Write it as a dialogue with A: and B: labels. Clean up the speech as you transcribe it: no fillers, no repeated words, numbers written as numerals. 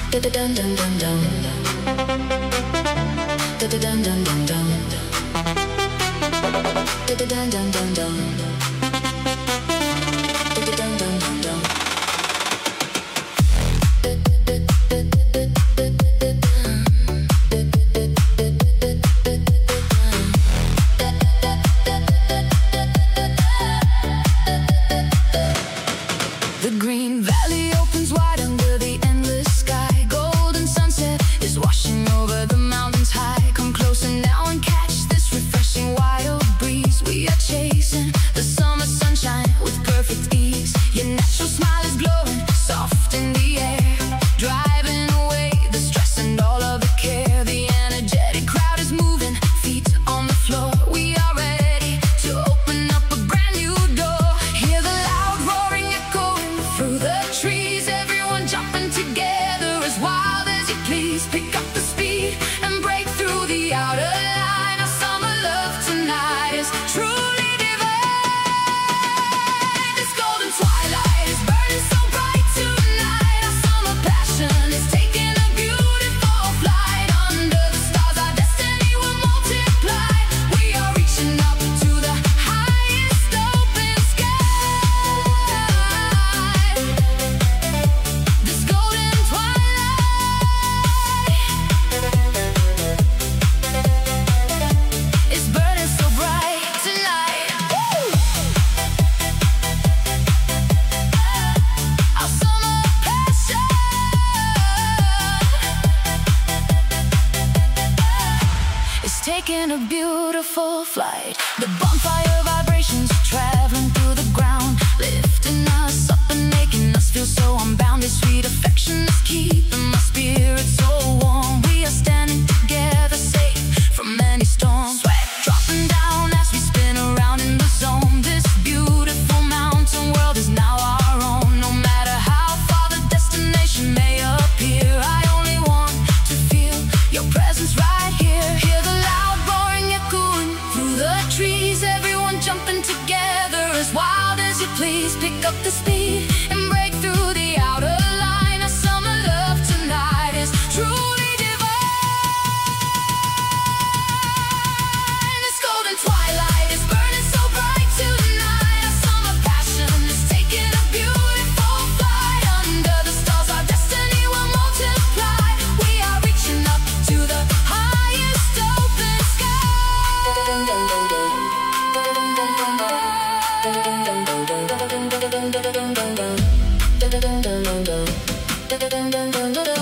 A: dun dun dun dun. Dun dun dun dun dun. Dun dun dun dun dun. Dun dun dun dun dun. The green valley opens wide under the endless sky. Golden sunset is washing over the mountains high. Come closer now and catch this refreshing wild breeze. We are chasing the summer sunshine with perfect ease. Your natural smile is glowing soft in the air, driving away the stress and all of the care. The energetic crowd is moving, feet on the floor. We are ready to open up a brand new door. Hear the loud roaring echoing through the trees. Everyone jumping together as wild as you please. Pick up the speed and break through the outer line. Our summer love tonight is truly divine. This golden twilight is burning so bright tonight. Our summer passion is taking a beautiful flight. Under the stars our destiny will multiply. We are reaching up to the highest open sky. This golden twilight is burning so bright tonight. Woo! Our summer passion is taking a beautiful flight. The bonfire vibrations traveling through the ground, lifting us up and making us feel so unbound. This sweet affection is keeping my spirit so warm. We are standing together, safe from any storm. Sweat dropping down as we spin around in the zone. This beautiful mountain world is now our own. No matter how far the destination may appear, I only want to feel your presence right here. Hear the loud roaring echoing through the trees. Everyone jumping together as wild as you please. Pick up the speed and break through the outer line. Our summer love tonight is truly divine. This golden twilight is burning so bright tonight. Our summer passion is taking a beautiful flight. Under the stars our destiny will multiply. We are reaching up to the highest open sky.